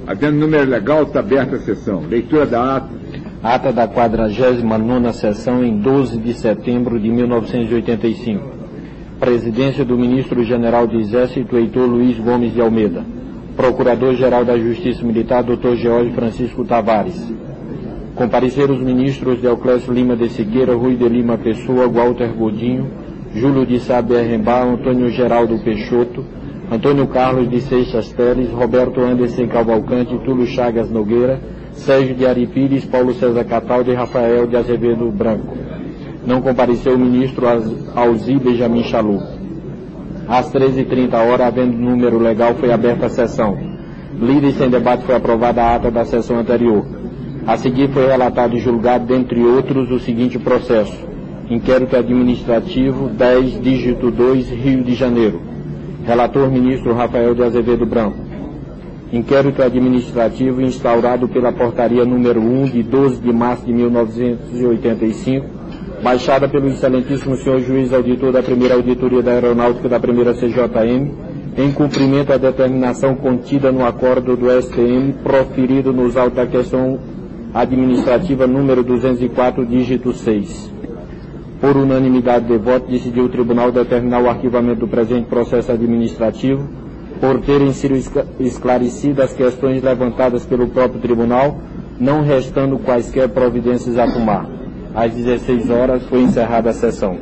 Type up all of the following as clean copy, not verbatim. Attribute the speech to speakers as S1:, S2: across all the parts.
S1: Havendo número legal, está aberta a sessão. Leitura da ata.
S2: Ata da 49ª sessão em 12 de setembro de 1985. Presidência do Ministro-General do Exército, Heitor Luiz Gomes de Almeida. Procurador-Geral da Justiça Militar, Dr. George Francisco Tavares. Compareceram os ministros Deoclésio Lima de Siqueira, Rui de Lima Pessoa, Walter Godinho, Júlio de Sá Berrembar, Antônio Geraldo Peixoto, Antônio Carlos de Seixas Teles, Roberto Anderson Cavalcante, Túlio Chagas Nogueira, Sérgio de Ari Pires, Paulo César Cataldo e Rafael de Azevedo Branco. Não compareceu o ministro Alzi Benjamin Chalup. Às 13h30, havendo número legal, foi aberta a sessão. Lida e sem debate foi aprovada a ata da sessão anterior. A seguir foi relatado e julgado, dentre outros, o seguinte processo. Inquérito administrativo 10, dígito 2, Rio de Janeiro. Relator ministro Rafael de Azevedo Branco. Inquérito administrativo instaurado pela portaria número 1 de 12 de março de 1985, baixada pelo excelentíssimo senhor juiz auditor da primeira auditoria da aeronáutica da primeira CJM, em cumprimento à determinação contida no acordo do STM proferido nos autos da questão administrativa número 204, dígito 6. Por unanimidade de voto, decidiu o Tribunal determinar o arquivamento do presente processo administrativo, por terem sido esclarecidas as questões levantadas pelo próprio Tribunal, não restando quaisquer providências a tomar. Às 16h foi encerrada a sessão.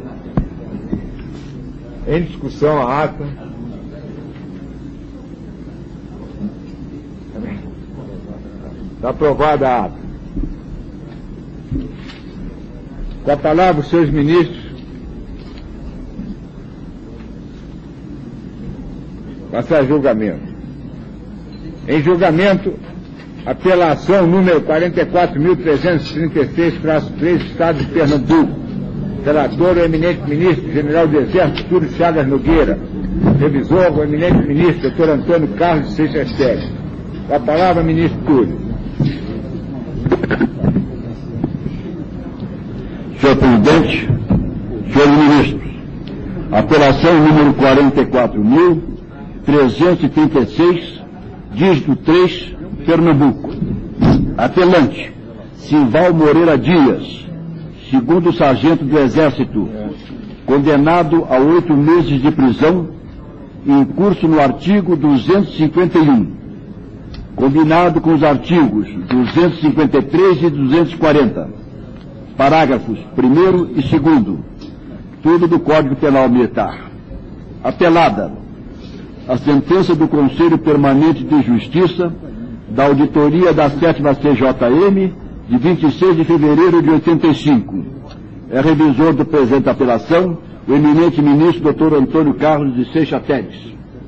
S1: Em discussão a ata. Está aprovada a ata. Com a palavra os seus ministros. Passar a julgamento. Em julgamento, apelação número 44.336-3, Estado de Pernambuco. Relator, o eminente ministro, general do Exército, Túlio Chagas Nogueira. Revisor, o eminente ministro, Dr. Antônio Carlos de Seixas Teles. Com a palavra, ministro Túlio.
S3: Senhor Presidente, senhores ministros, apelação número 44.336, dígito 3, Pernambuco. Apelante, Simval Moreira Dias, segundo sargento do Exército, condenado a 8 meses de prisão, em curso no artigo 251, combinado com os artigos 253 e 240. Parágrafos 1º e 2º, tudo do Código Penal Militar. Apelada, a sentença do Conselho Permanente de Justiça da Auditoria da 7ª CJM de 26 de fevereiro de 85. É revisor do presente apelação o eminente ministro Dr. Antônio Carlos de Seixas Teles.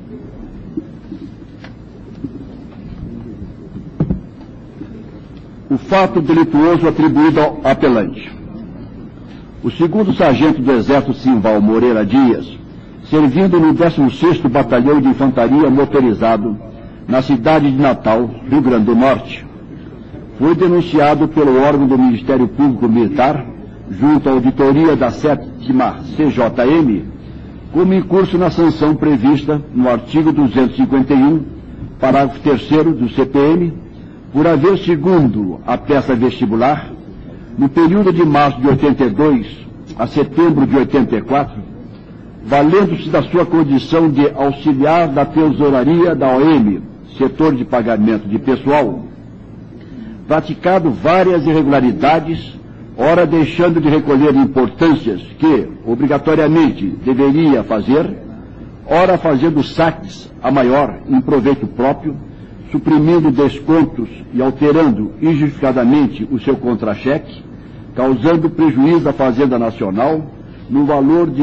S3: O fato delituoso atribuído ao apelante. O segundo sargento do Exército Simval Moreira Dias, servindo no 16º Batalhão de Infantaria Motorizado, na cidade de Natal, Rio Grande do Norte, foi denunciado pelo órgão do Ministério Público Militar, junto à auditoria da 7ª CJM, como incurso na sanção prevista no artigo 251, parágrafo 3º do CPM, por haver, segundo a peça vestibular, no período de março de 82 a setembro de 84, valendo-se da sua condição de auxiliar da tesouraria da OM, setor de pagamento de pessoal, praticado várias irregularidades, ora deixando de recolher importâncias que, obrigatoriamente, deveria fazer, ora fazendo saques a maior em proveito próprio, suprimindo descontos e alterando injustificadamente o seu contra-cheque, causando prejuízo à Fazenda Nacional no valor de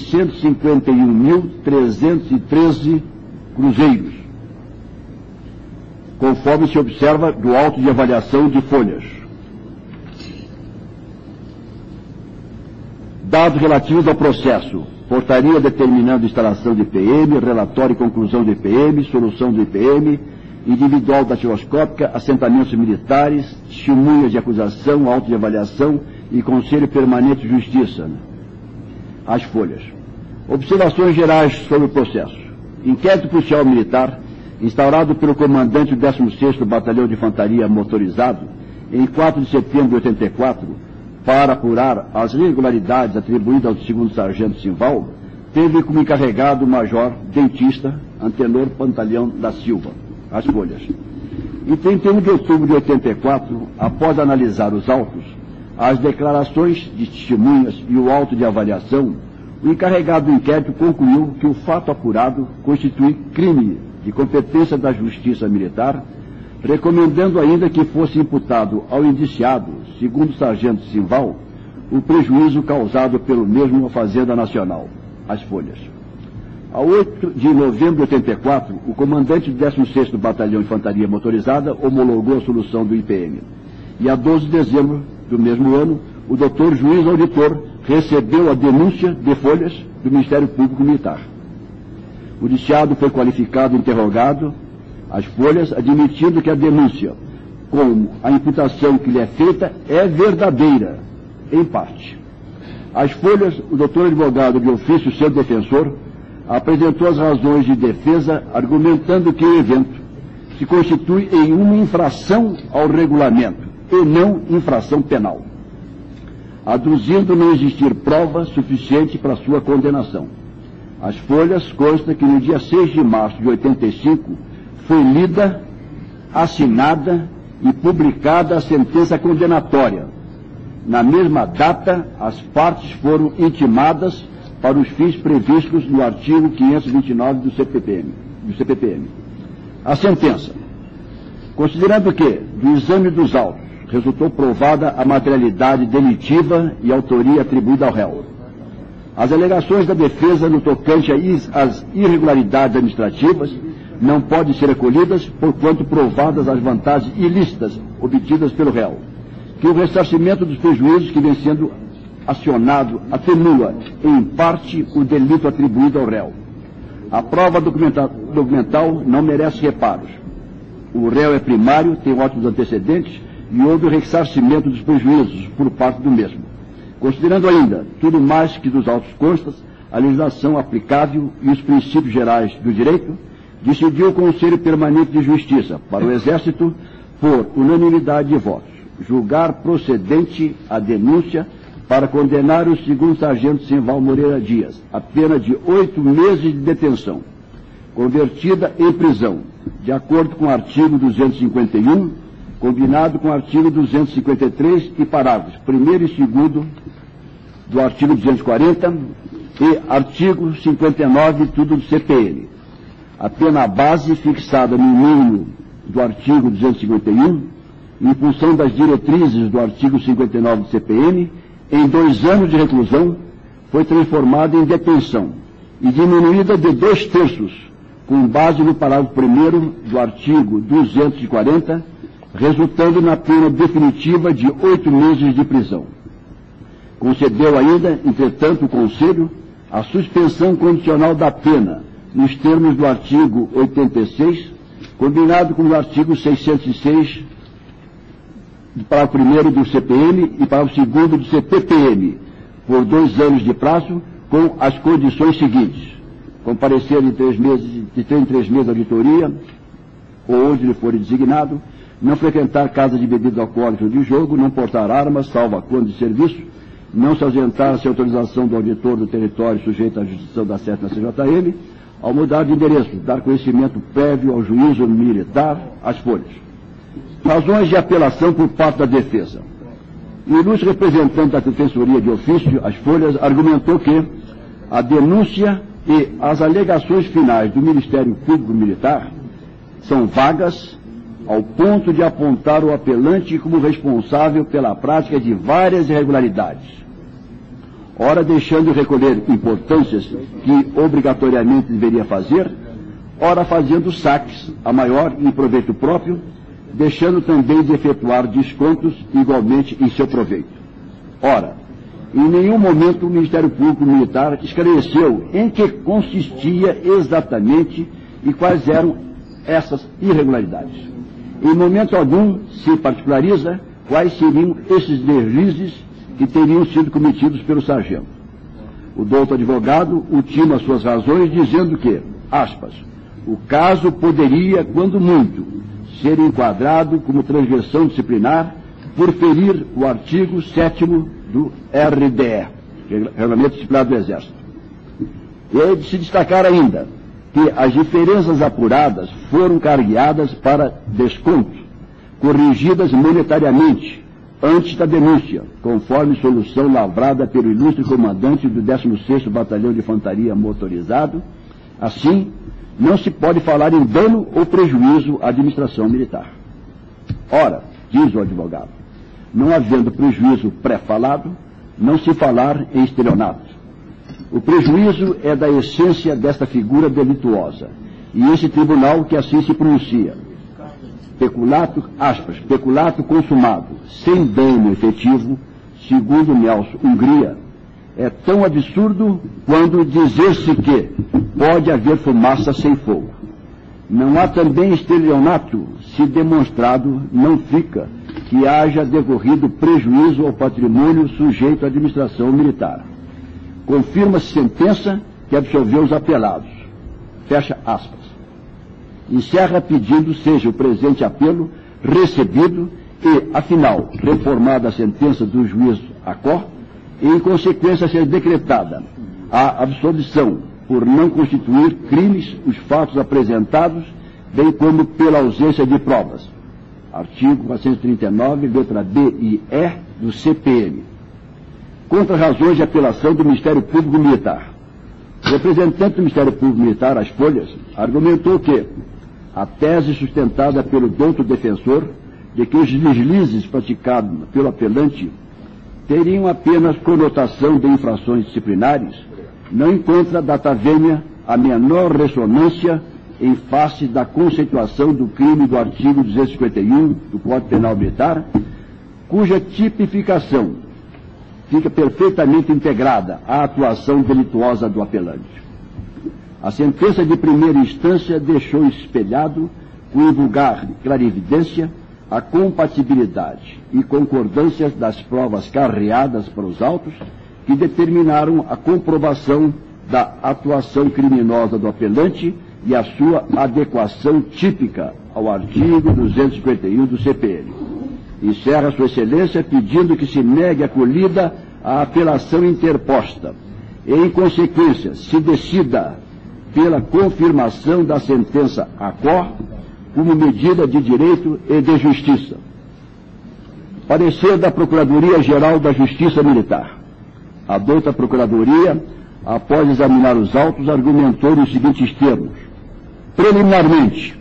S3: 651.313 cruzeiros, conforme se observa do auto de avaliação de folhas. Dados relativos ao processo: portaria determinando instalação de IPM, relatório e conclusão do IPM, solução do IPM, individual datiloscópica, assentamentos militares, testemunhas de acusação, auto de avaliação e Conselho Permanente de Justiça. As folhas. Observações gerais sobre o processo. Inquérito policial militar instaurado pelo comandante do 16º Batalhão de Infantaria Motorizado, em 4 de setembro de 84, para apurar as irregularidades atribuídas ao 2º Sargento Simval, teve como encarregado o Major Dentista Antenor Pantaleão da Silva. As folhas. Em 31 de outubro de 84, após analisar os autos, as declarações de testemunhas e o auto de avaliação, o encarregado do inquérito concluiu que o fato apurado constitui crime de competência da Justiça Militar, recomendando ainda que fosse imputado ao indiciado, segundo o Sargento Simval, o prejuízo causado pelo mesmo à Fazenda Nacional. As folhas. A 8 de novembro de 84, o comandante do 16º Batalhão de Infantaria Motorizada homologou a solução do IPM. E a 12 de dezembro do mesmo ano, o doutor juiz auditor recebeu a denúncia de folhas do Ministério Público Militar. O indiciado foi qualificado e interrogado, as folhas, admitindo que a denúncia, como a imputação que lhe é feita, é verdadeira, em parte. As folhas, o doutor advogado de ofício, seu defensor, apresentou as razões de defesa, argumentando que o evento se constitui em uma infração ao regulamento e não infração penal, aduzindo não existir prova suficiente para sua condenação. As folhas consta que no dia 6 de março de 85 foi lida, assinada e publicada a sentença condenatória. Na mesma data, as partes foram intimadas para os fins previstos no artigo 529 do CPPM. A sentença. Considerando que, do exame dos autos, resultou provada a materialidade delitiva e autoria atribuída ao réu. As alegações da defesa no tocante às irregularidades administrativas não podem ser acolhidas, porquanto provadas as vantagens ilícitas obtidas pelo réu, que o ressarcimento dos prejuízos que vem sendo acionado atenua, em parte, o delito atribuído ao réu. A prova documental não merece reparos. O réu é primário, tem ótimos antecedentes e houve o ressarcimento dos prejuízos por parte do mesmo. Considerando ainda tudo mais que dos autos constas, a legislação aplicável e os princípios gerais do direito, decidiu o Conselho Permanente de Justiça para o Exército, por unanimidade de votos, julgar procedente a denúncia para condenar o 2º Sargento Simval Moreira Dias a pena de 8 meses de detenção, convertida em prisão, de acordo com o artigo 251, combinado com o artigo 253 e parágrafos 1º e 2º do artigo 240 e artigo 59, tudo do CPM. A pena base fixada no mínimo do artigo 251, em função das diretrizes do artigo 59 do CPM, em 2 anos de reclusão, foi transformada em detenção e diminuída de 2/3, com base no parágrafo 1º do artigo 240, resultando na pena definitiva de 8 meses de prisão. Concedeu ainda, entretanto, o Conselho a suspensão condicional da pena, nos termos do artigo 86, combinado com o artigo 606, parágrafo 1º do CPM e parágrafo 2º do CPPM, por 2 anos de prazo, com as condições seguintes: comparecer de 3 em 3 meses à auditoria, ou onde ele for designado, não frequentar casa de bebidas alcoólicas ou de jogo, não portar armas, salvo a quando de serviço, não se ausentar sem autorização do auditor do território sujeito à jurisdição da sede na CJM, ao mudar de endereço, dar conhecimento prévio ao juízo militar, às folhas. Razões de apelação por parte da defesa. O ilustre representante da Defensoria de Ofício, as folhas, argumentou que a denúncia e as alegações finais do Ministério Público Militar são vagas ao ponto de apontar o apelante como responsável pela prática de várias irregularidades, ora deixando de recolher importâncias que obrigatoriamente deveria fazer, ora fazendo saques a maior em proveito próprio, deixando também de efetuar descontos igualmente em seu proveito. Ora, em nenhum momento o Ministério Público Militar esclareceu em que consistia exatamente e quais eram essas irregularidades. Em momento algum se particulariza quais seriam esses deslizes que teriam sido cometidos pelo sargento. O doutor advogado ultima suas razões dizendo que, aspas, o caso poderia, quando muito, ser enquadrado como transgressão disciplinar por ferir o artigo 7º do RDE, Regulamento Disciplinar do Exército. E é de se destacar ainda que as diferenças apuradas foram cargueadas para desconto, corrigidas monetariamente antes da denúncia, conforme solução lavrada pelo ilustre comandante do 16º Batalhão de Infantaria Motorizado. Assim, não se pode falar em dano ou prejuízo à administração militar. Ora, diz o advogado, não havendo prejuízo pré-falado, não se falar em estelionato. O prejuízo é da essência desta figura delituosa, e esse tribunal que assim se pronuncia. Peculato, aspas, peculato consumado, sem dano efetivo, segundo Nelson Hungria, é tão absurdo quando dizer-se que pode haver fumaça sem fogo. Não há também estelionato, se demonstrado não fica que haja decorrido prejuízo ao patrimônio sujeito à administração militar. Confirma-se sentença que absolveu os apelados. Fecha aspas. Encerra pedindo seja o presente apelo recebido e, afinal, reformada a sentença do juiz Acor, e, em consequência, ser decretada a absolvição por não constituir crimes os fatos apresentados, bem como pela ausência de provas. Artigo 439, letra B e E do CPM. Contra razões de apelação do Ministério Público Militar. O representante do Ministério Público Militar, às folhas, argumentou que a tese sustentada pelo douto defensor de que os deslizes praticados pelo apelante teriam apenas conotação de infrações disciplinares, não encontra data vênia a menor ressonância em face da conceituação do crime do artigo 251 do Código Penal Militar, cuja tipificação fica perfeitamente integrada à atuação delituosa do apelante. A sentença de primeira instância deixou espelhado, com invulgar clarividência, a compatibilidade e concordância das provas carreadas para os autos, que determinaram a comprovação da atuação criminosa do apelante e a sua adequação típica ao artigo 251 do CPM. Encerra Sua Excelência pedindo que se negue acolhida à apelação interposta e, em consequência, se decida pela confirmação da sentença Acor como medida de direito e de justiça. Parecer da Procuradoria-Geral da Justiça Militar. A douta Procuradoria, após examinar os autos, argumentou nos seguintes termos. Preliminarmente,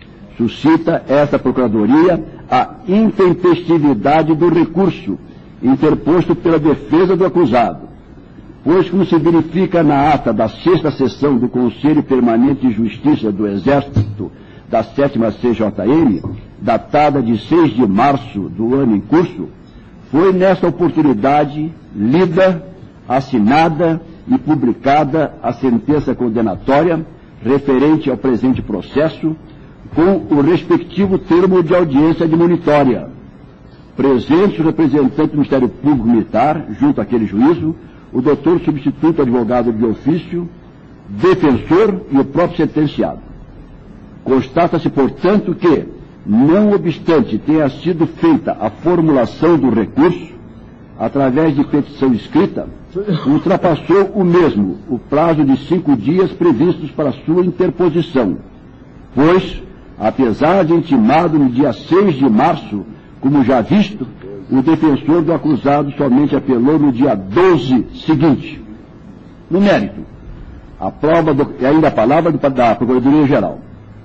S3: suscita esta Procuradoria a intempestividade do recurso interposto pela defesa do acusado, pois, como se verifica na ata da 6ª sessão do Conselho Permanente de Justiça do Exército da 7ª CJM, datada de 6 de março do ano em curso, foi nesta oportunidade lida, assinada e publicada a sentença condenatória referente ao presente processo, com o respectivo termo de audiência admonitória. Presente o representante do Ministério Público Militar, junto àquele juízo, o doutor substituto advogado de ofício, defensor e o próprio sentenciado. Constata-se, portanto, que, não obstante tenha sido feita a formulação do recurso, através de petição escrita, ultrapassou o mesmo o prazo de 5 dias previstos para sua interposição, pois, apesar de intimado no dia 6 de março, como já visto, o defensor do acusado somente apelou no dia 12 seguinte. No mérito, a prova e ainda a palavra da Procuradoria-Geral.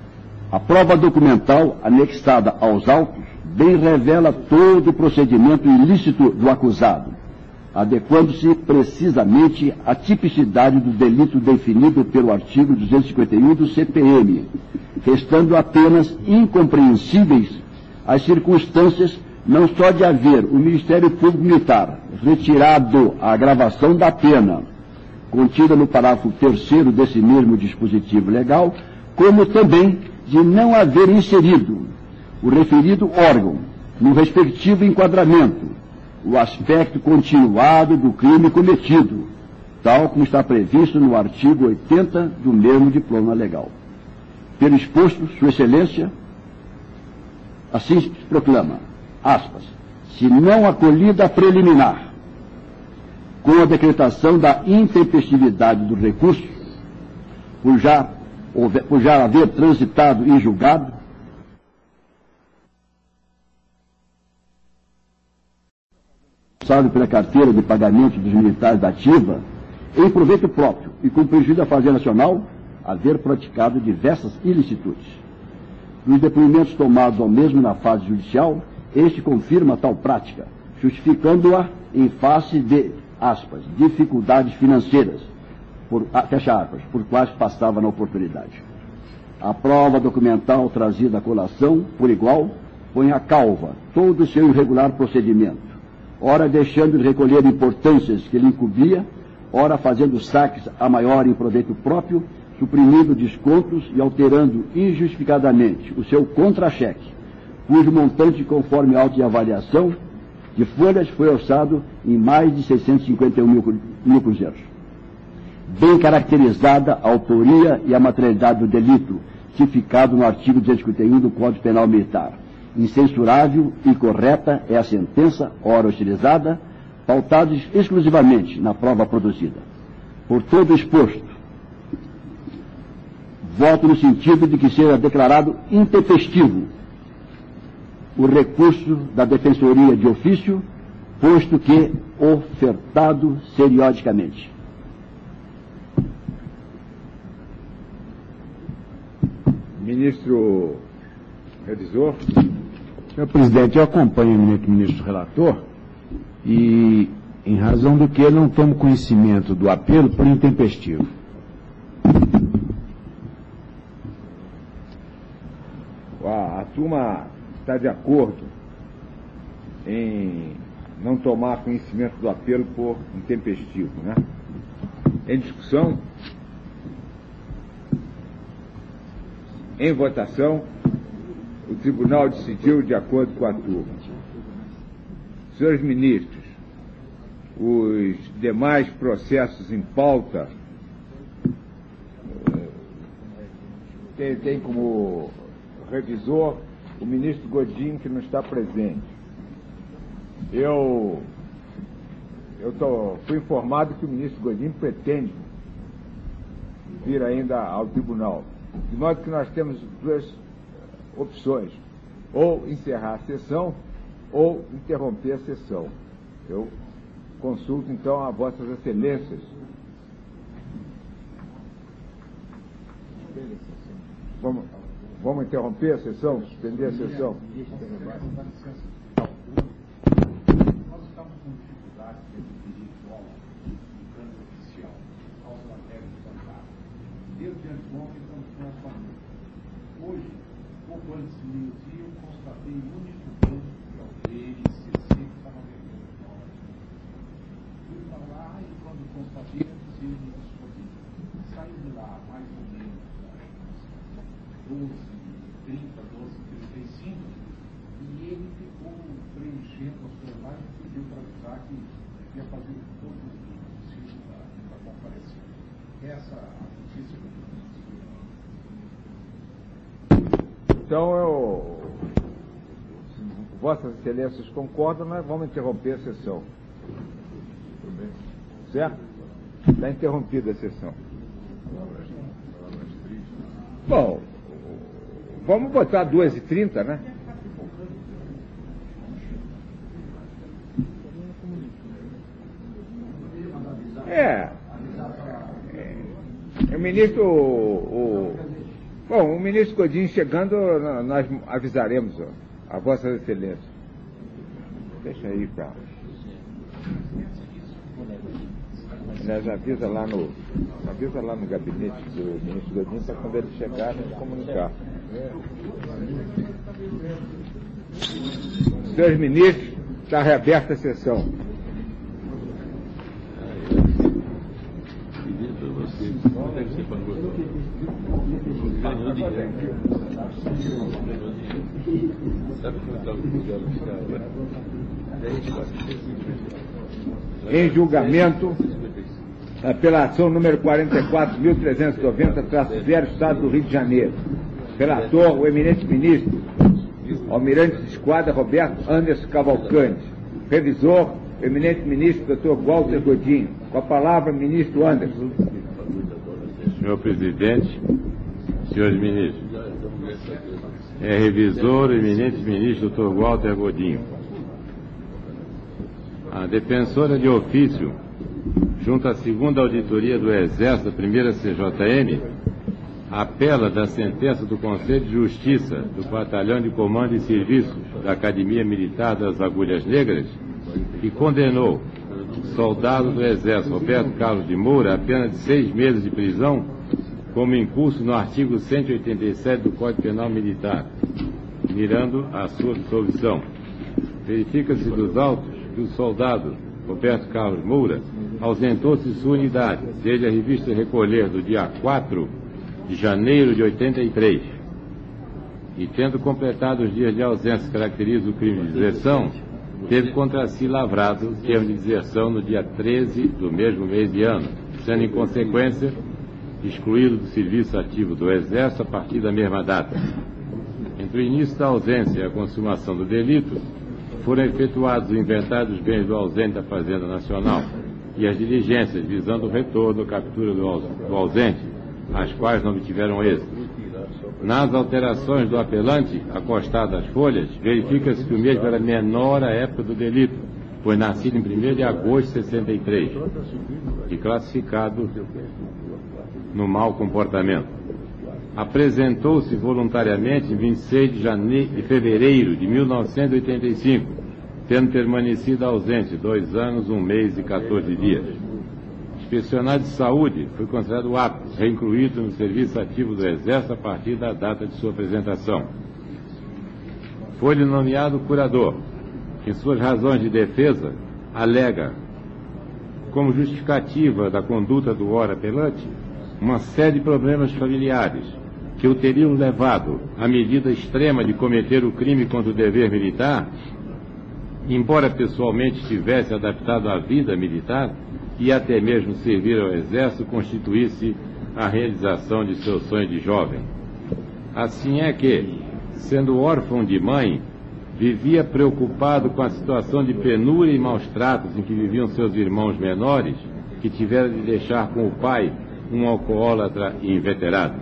S3: A prova documental anexada aos autos bem revela todo o procedimento ilícito do acusado, adequando-se precisamente à tipicidade do delito definido pelo artigo 251 do CPM, restando apenas incompreensíveis as circunstâncias não só de haver o Ministério Público Militar retirado a agravação da pena, contida no parágrafo 3º desse mesmo dispositivo legal, como também de não haver inserido o referido órgão no respectivo enquadramento o aspecto continuado do crime cometido, tal como está previsto no artigo 80 do mesmo diploma legal. Pelo exposto, Sua Excelência assim se proclama, aspas, se não acolhida preliminar, com a decretação da intempestividade do recurso, por já haver transitado e julgado, responsável pela carteira de pagamento dos militares da ativa, em proveito próprio e com prejuízo da Fazenda Nacional, haver praticado diversas ilicitudes. Nos depoimentos tomados ao mesmo na fase judicial, este confirma tal prática, justificando-a em face de, aspas, dificuldades financeiras, fecha aspas, por quais passava na oportunidade. A prova documental trazida à colação, por igual, põe à calva todo o seu irregular procedimento, ora deixando de recolher importâncias que lhe incumbia, ora fazendo saques a maior em proveito próprio, suprimindo descontos e alterando injustificadamente o seu contra-cheque, cujo montante, conforme autoavaliação de folhas, foi orçado em mais de 651 mil cruzeiros. Bem caracterizada a autoria e a materialidade do delito, tipificado no artigo 251 do Código Penal Militar. Incensurável e correta é a sentença, ora utilizada, pautados exclusivamente na prova produzida. Por todo exposto, voto no sentido de que seja declarado intempestivo o recurso da Defensoria de Ofício, posto que ofertado seriodicamente.
S1: Ministro revisor.
S4: Senhor presidente, eu acompanho o eminente ministro relator e, em razão do que eu não tomo conhecimento do apelo por intempestivo.
S1: A turma está de acordo em não tomar conhecimento do apelo por intempestivo, né? Em discussão, em votação, o tribunal decidiu de acordo com a turma. Senhores ministros, os demais processos em pauta tem como revisor o ministro Godinho, que não está presente. Fui informado que o ministro Godinho pretende vir ainda ao tribunal. De modo que nós temos duas opções: ou encerrar a sessão ou interromper a sessão. Eu consulto então a vossas excelências. Vamos interromper a sessão? Suspender a sessão?
S5: Nós estamos com dificuldade de adquirir dólar no câmbio oficial, por causa da regra do bancário. Desde anteontem estamos com essa luta. Hoje, pouco antes de meio-dia, eu constatei o único banco, que é o BNCC, que estava vendendo dólar. Fui para lá e quando constatei, eu disse ele me descobri. Saiu de lá mais ou menos 12h30, 12h35, e ele ficou preenchendo as coisas lá e pediu para avisar que ia fazer todo o possível para comparecer. Essa é a notícia que eu tenho.
S1: Então, vossas excelências concordam, nós vamos interromper a sessão. Certo? Está interrompida a sessão. Bom, vamos botar 2h30, né? O ministro, bom, o ministro Godinho chegando, nós avisaremos a vossas excelências. Deixa aí, cara. Aliás, avisa lá no gabinete do ministro Godinho para quando ele chegar a gente comunicar. Senhores ministros, está reaberta a sessão. Em julgamento, apelação número 44.390-0, Estado do Rio de Janeiro. Relator, o eminente ministro, almirante de esquadra Roberto Anderson Cavalcante. Revisor, o eminente ministro Dr. Walter Godinho. Com a palavra, ministro Anderson.
S6: Senhor presidente, senhores ministros, revisor, o eminente ministro Dr. Walter Godinho. A defensora de ofício, junto à segunda auditoria do Exército, da primeira CJM, apela da sentença do Conselho de Justiça do Batalhão de Comando e Serviços da Academia Militar das Agulhas Negras, que condenou o soldado do Exército Roberto Carlos de Moura a pena de 6 meses de prisão, como incurso no artigo 187 do Código Penal Militar, mirando a sua absolvição. Verifica-se dos autos que o soldado Roberto Carlos Moura ausentou-se de sua unidade desde a revista Recolher do dia 4 de janeiro de 83, e tendo completado os dias de ausência que caracteriza o crime de deserção, teve contra si lavrado o termo de deserção no dia 13 do mesmo mês de ano, sendo em consequência excluído do serviço ativo do Exército a partir da mesma data. Entre o início da ausência e a consumação do delito, foram efetuados o inventário dos bens do ausente da Fazenda Nacional e as diligências visando o retorno ou captura do ausente, as quais não obtiveram êxito. Nas alterações do apelante, acostado às folhas, verifica-se que o mesmo era menor à época do delito, pois nascido em 1º de agosto de 63 e classificado no mau comportamento. Apresentou-se voluntariamente em 26 de fevereiro de 1985, tendo permanecido ausente 2 anos, 1 mês e 14 dias. Inspecionado de saúde, foi considerado apto, reincluído no serviço ativo do Exército a partir da data de sua apresentação. Foi-lhe nomeado curador. Em suas razões de defesa, alega, como justificativa da conduta do ora apelante, uma série de problemas familiares que o teriam levado à medida extrema de cometer o crime contra o dever militar, embora pessoalmente estivesse adaptado à vida militar e até mesmo servir ao Exército constituísse a realização de seu sonho de jovem. Assim é que, sendo órfão de mãe, vivia preocupado com a situação de penúria e maus tratos em que viviam seus irmãos menores, que tiveram de deixar com o pai um alcoólatra e inveterado.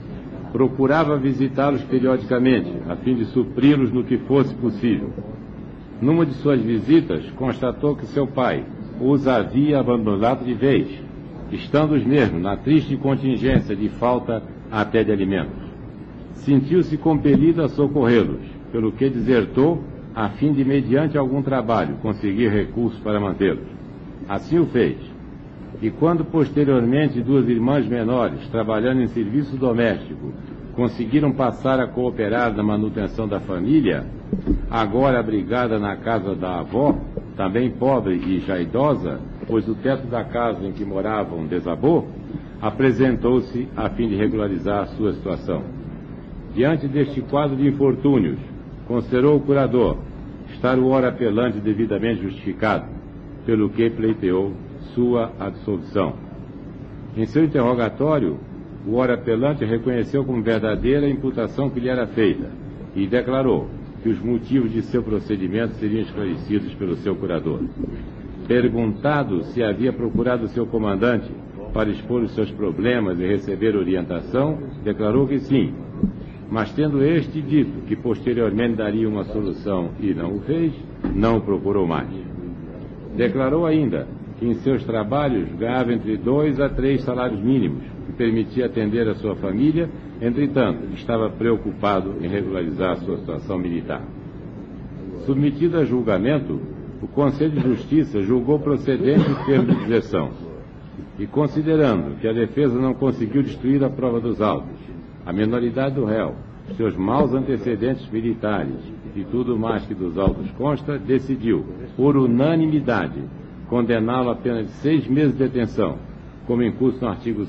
S6: Procurava visitá-los periodicamente, a fim de supri-los no que fosse possível. Numa de suas visitas, constatou que seu pai os havia abandonado de vez, estando os mesmos na triste contingência de falta até de alimentos. Sentiu-se compelido a socorrê-los, pelo que desertou, a fim de, mediante algum trabalho, conseguir recursos para mantê-los. Assim o fez. E quando posteriormente 2 irmãs menores, trabalhando em serviço doméstico, conseguiram passar a cooperar na manutenção da família, agora abrigada na casa da avó, também pobre e já idosa, pois o teto da casa em que moravam desabou, apresentou-se a fim de regularizar a sua situação. Diante deste quadro de infortúnios, considerou o curador estar o ora apelante devidamente justificado, pelo que pleiteou sua absolvição. Em seu interrogatório, o ora apelante reconheceu como verdadeira a imputação que lhe era feita e declarou que os motivos de seu procedimento seriam esclarecidos pelo seu curador. Perguntado se havia procurado seu comandante para expor os seus problemas e receber orientação, declarou que sim, mas tendo este dito que posteriormente daria uma solução e não o fez, não o procurou mais. Declarou ainda que em seus trabalhos ganhava entre 2 a 3 salários mínimos, que permitia atender a sua família, entretanto, estava preocupado em regularizar a sua situação militar. Submetido a julgamento, o Conselho de Justiça julgou procedente o termo de deserção, e considerando que a defesa não conseguiu destruir a prova dos autos, a menoridade do réu, seus maus antecedentes militares e tudo mais que dos autos consta, decidiu, por unanimidade, condená-lo a pena de 6 meses de detenção, como incurso no artigo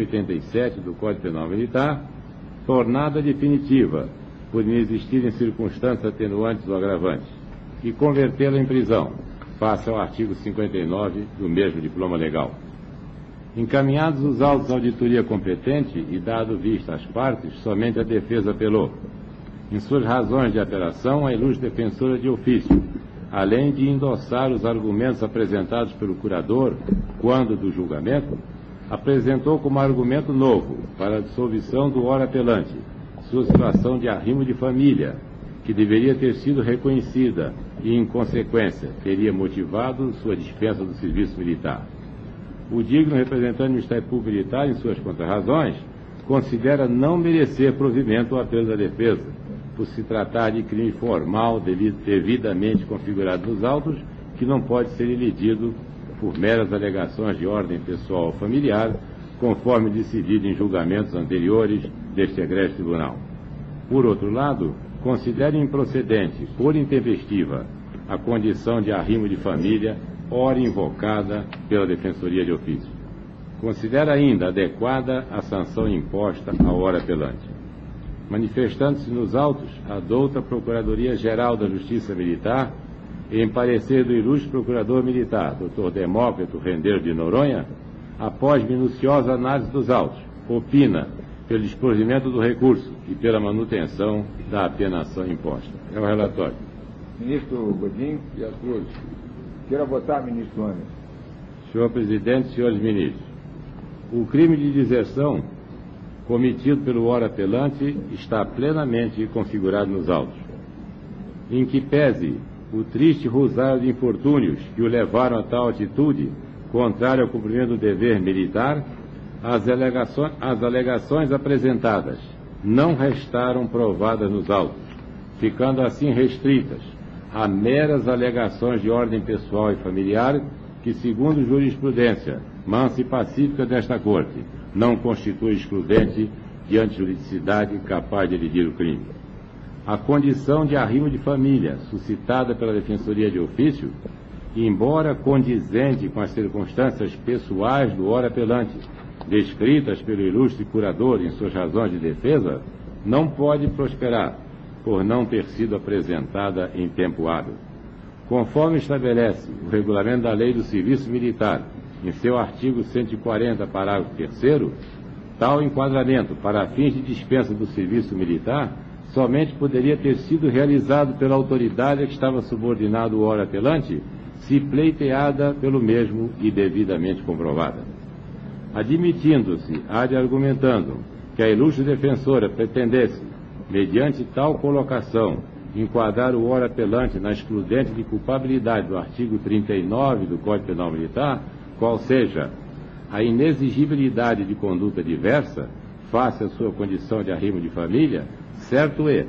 S6: 187 do Código Penal Militar, tornada definitiva, por inexistirem circunstâncias atenuantes ou agravantes, e convertê-lo em prisão, face ao artigo 59 do mesmo diploma legal. Encaminhados os autos à auditoria competente e dado vista às partes, somente a defesa apelou. Em suas razões de apelação, a ilustre defensora de ofício, além de endossar os argumentos apresentados pelo curador quando do julgamento, apresentou como argumento novo para a dissolução do ora apelante sua situação de arrimo de família, que deveria ter sido reconhecida e, em consequência, teria motivado sua dispensa do serviço militar. O digno representante do Ministério Público Militar, em suas contrarrazões, considera não merecer provimento ao apelo da defesa, por se tratar de crime formal devidamente configurado nos autos, que não pode ser elidido por meras alegações de ordem pessoal ou familiar, conforme decidido em julgamentos anteriores deste egrégio tribunal. Por outro lado, considera improcedente, por intempestiva, a condição de arrimo de família, ora invocada pela Defensoria de Ofício. Considera ainda adequada a sanção imposta ao ora apelante. Manifestando-se nos autos, a douta Procuradoria-Geral da Justiça Militar, em parecer do ilustre Procurador Militar, Dr. Demócrito Rendeiro de Noronha, após minuciosa análise dos autos, opina pelo desprovimento do recurso e pela manutenção da apenação imposta. É o relatório.
S1: Ministro Godinho e a Cruz. Queira votar, ministro Anderson.
S6: Senhor Presidente, senhores ministros, o crime de deserção cometido pelo ora apelante está plenamente configurado nos autos, em que pese o triste rosário de infortúnios que o levaram a tal atitude, contrária ao cumprimento do dever militar, as alegações apresentadas não restaram provadas nos autos, ficando assim restritas a meras alegações de ordem pessoal e familiar que, segundo jurisprudência mansa e pacífica desta Corte, não constitui excludente de antijuridicidade capaz de elidir o crime. A condição de arrimo de família suscitada pela Defensoria de Ofício, embora condizente com as circunstâncias pessoais do ora apelante, descritas pelo ilustre curador em suas razões de defesa, não pode prosperar, por não ter sido apresentada em tempo hábil. Conforme estabelece o regulamento da Lei do Serviço Militar, em seu artigo 140, parágrafo 3º, tal enquadramento, para fins de dispensa do serviço militar, somente poderia ter sido realizado pela autoridade a que estava subordinado o ora apelante, se pleiteada pelo mesmo e devidamente comprovada. Admitindo-se, argumentando, que a ilustre defensora pretendesse, mediante tal colocação, enquadrar o ora apelante na excludente de culpabilidade do artigo 39 do Código Penal Militar, qual seja a inexigibilidade de conduta diversa, face à sua condição de arrimo de família, certo é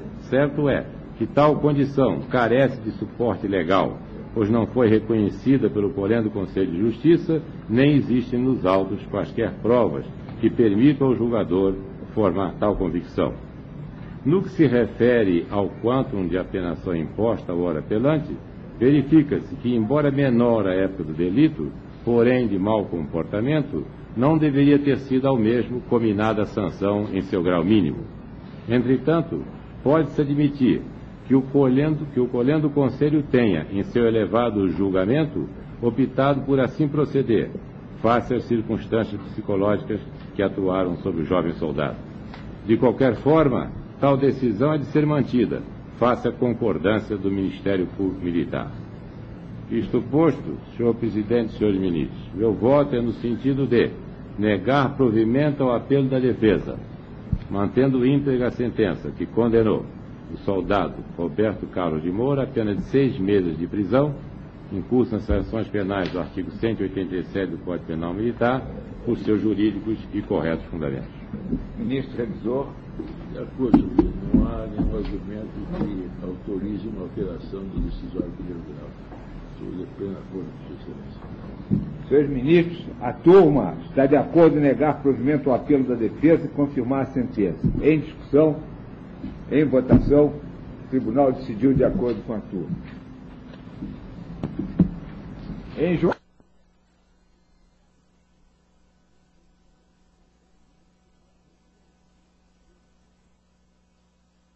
S6: que tal condição carece de suporte legal, pois não foi reconhecida pelo Colégio do Conselho de Justiça, nem existem nos autos quaisquer provas que permitam ao julgador formar tal convicção. No que se refere ao quantum de apenação imposta ao ora apelante, verifica-se que, embora menor à época do delito, porém de mau comportamento, não deveria ter sido ao mesmo cominada a sanção em seu grau mínimo. Entretanto, pode-se admitir que o colhendo conselho tenha, em seu elevado julgamento, optado por assim proceder, face às circunstâncias psicológicas que atuaram sobre o jovem soldado. De qualquer forma, tal decisão é de ser mantida, face à concordância do Ministério Público Militar. Isto posto, senhor Presidente e senhores ministros, meu voto é no sentido de negar provimento ao apelo da defesa, mantendo íntegra a sentença que condenou o soldado Roberto Carlos de Moura a pena de 6 meses de prisão, em curso nas sanções penais do artigo 187 do Código Penal Militar, por seus jurídicos e corretos fundamentos.
S1: Ministro Revisor.
S7: De acordo, não há nenhum argumento que autorize uma alteração do decisório de primeiro grau. Estou de pleno acordo com Sua Excelência.
S1: Senhores ministros, a turma está de acordo em negar provimento ao apelo da defesa e confirmar a sentença. Em discussão, em votação, o tribunal decidiu de acordo com a turma. Em